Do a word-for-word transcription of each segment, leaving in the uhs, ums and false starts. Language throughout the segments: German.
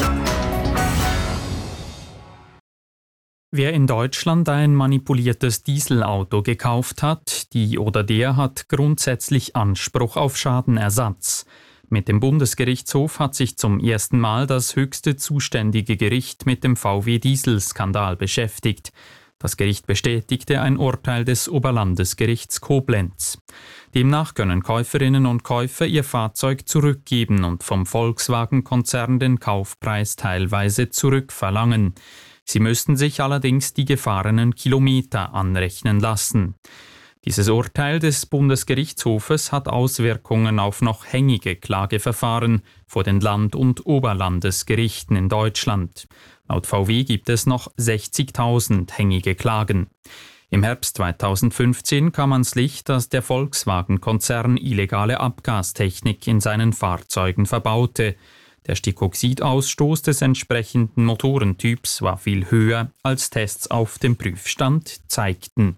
Wer in Deutschland ein manipuliertes Dieselauto gekauft hat, die oder der hat grundsätzlich Anspruch auf Schadenersatz. Mit dem Bundesgerichtshof hat sich zum ersten Mal das höchste zuständige Gericht mit dem V W-Dieselskandal beschäftigt. Das Gericht bestätigte ein Urteil des Oberlandesgerichts Koblenz. Demnach können Käuferinnen und Käufer ihr Fahrzeug zurückgeben und vom Volkswagen-Konzern den Kaufpreis teilweise zurückverlangen. Sie müssten sich allerdings die gefahrenen Kilometer anrechnen lassen. Dieses Urteil des Bundesgerichtshofes hat Auswirkungen auf noch hängige Klageverfahren vor den Land- und Oberlandesgerichten in Deutschland. Laut V W gibt es noch sechzigtausend hängige Klagen. Im Herbst zweitausendfünfzehn kam ans Licht, dass der Volkswagen-Konzern illegale Abgastechnik in seinen Fahrzeugen verbaute. Der Stickoxidausstoß des entsprechenden Motorentyps war viel höher, als Tests auf dem Prüfstand zeigten.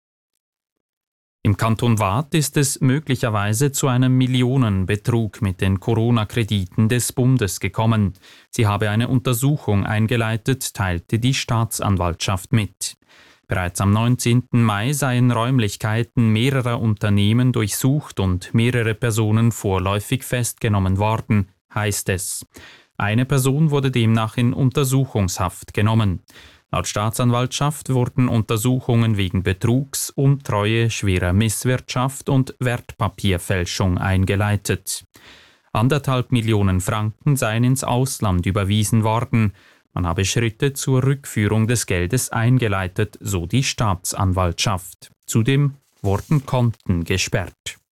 Im Kanton Waadt ist es möglicherweise zu einem Millionenbetrug mit den Corona-Krediten des Bundes gekommen. Sie habe eine Untersuchung eingeleitet, teilte die Staatsanwaltschaft mit. Bereits am neunzehnten Mai seien Räumlichkeiten mehrerer Unternehmen durchsucht und mehrere Personen vorläufig festgenommen worden, heißt es. Eine Person wurde demnach in Untersuchungshaft genommen. Laut Staatsanwaltschaft wurden Untersuchungen wegen Betrugs, Untreue, schwerer Misswirtschaft und Wertpapierfälschung eingeleitet. Anderthalb Millionen Franken seien ins Ausland überwiesen worden. Man habe Schritte zur Rückführung des Geldes eingeleitet, so die Staatsanwaltschaft. Zudem wurden Konten gesperrt.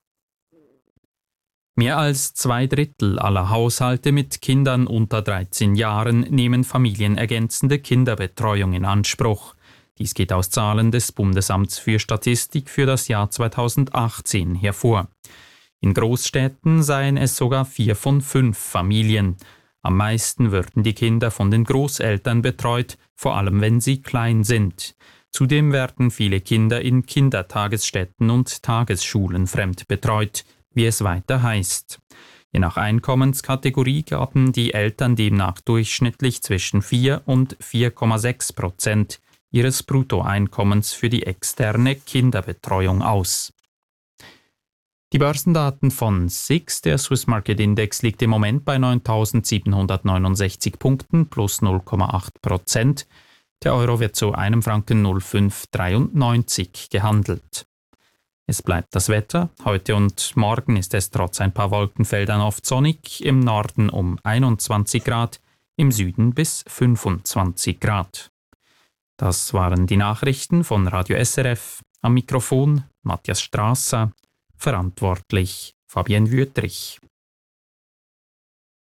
Mehr als zwei Drittel aller Haushalte mit Kindern unter dreizehn Jahren nehmen familienergänzende Kinderbetreuung in Anspruch. Dies geht aus Zahlen des Bundesamts für Statistik für das Jahr zweitausendachtzehn hervor. In Großstädten seien es sogar vier von fünf Familien. Am meisten würden die Kinder von den Großeltern betreut, vor allem wenn sie klein sind. Zudem werden viele Kinder in Kindertagesstätten und Tagesschulen fremdbetreut, wie es weiter heißt. Je nach Einkommenskategorie gaben die Eltern demnach durchschnittlich zwischen vier und vier Komma sechs Prozent ihres Bruttoeinkommens für die externe Kinderbetreuung aus. Die Börsendaten von S I X, der Swiss Market Index, liegt im Moment bei neuntausendsiebenhundertneunundsechzig Punkten plus null Komma acht Prozent. Der Euro wird zu einem Franken null Komma fünf dreiundneunzig gehandelt. Es bleibt das Wetter. Heute und morgen ist es trotz ein paar Wolkenfeldern oft sonnig, im Norden um einundzwanzig Grad, im Süden bis fünfundzwanzig Grad. Das waren die Nachrichten von Radio S R F. Am Mikrofon Matthias Strasser, verantwortlich Fabienne Wüthrich.